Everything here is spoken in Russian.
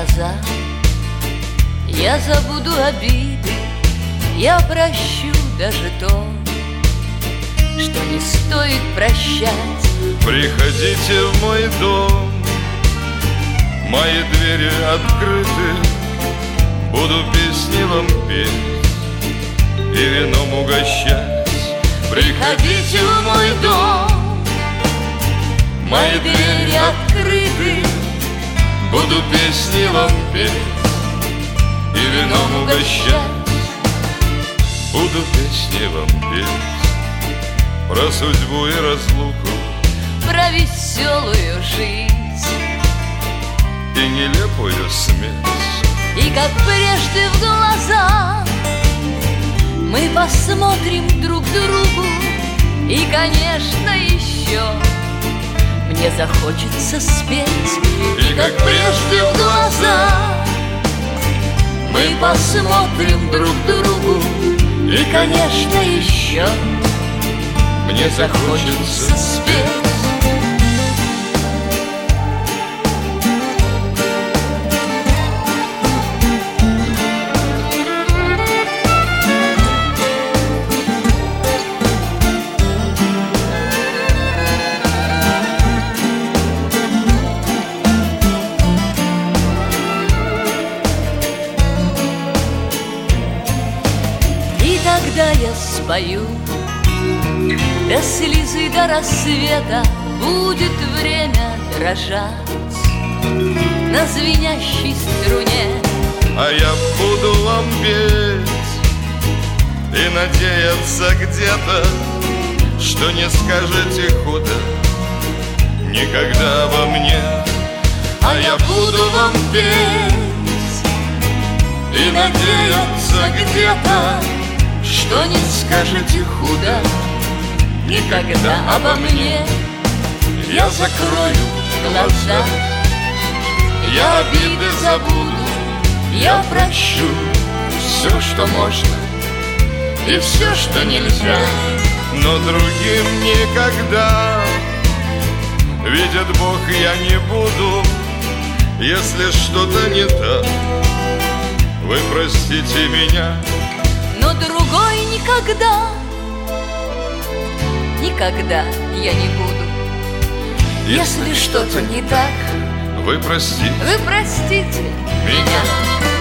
назад. Я забуду обиды, я прощу даже то, что не стоит прощать. Приходите в мой дом, мои двери открыты, буду песни вам петь и вином угощать. Приходите в мой дом, мои двери открыты, буду песни вам петь и вином угощать. Буду песни вам петь про судьбу и разлуку, про веселую жизнь и нелепую смерть. И как прежде в глаза мы посмотрим друг другу, и, конечно, еще мне захочется спеть. И как прежде в глаза мы посмотрим друг другу, и, конечно, еще мне захочется спеть. И тогда я спою до слезы, до рассвета, будет время дрожать на звенящей струне. а я буду вам петь и надеяться где-то, что не скажете худо никогда обо мне. А я буду вам петь И надеяться где-то, что не скажете худо никогда обо мне. я закрою Глаза, я обиды забуду, я прощу все, что можно и все, что нельзя. но другим никогда. Видит Бог, я не буду, если что-то не так, вы простите меня. Но другой никогда, никогда я не буду. Если что-то не так, Вы простите вы простите меня. меня.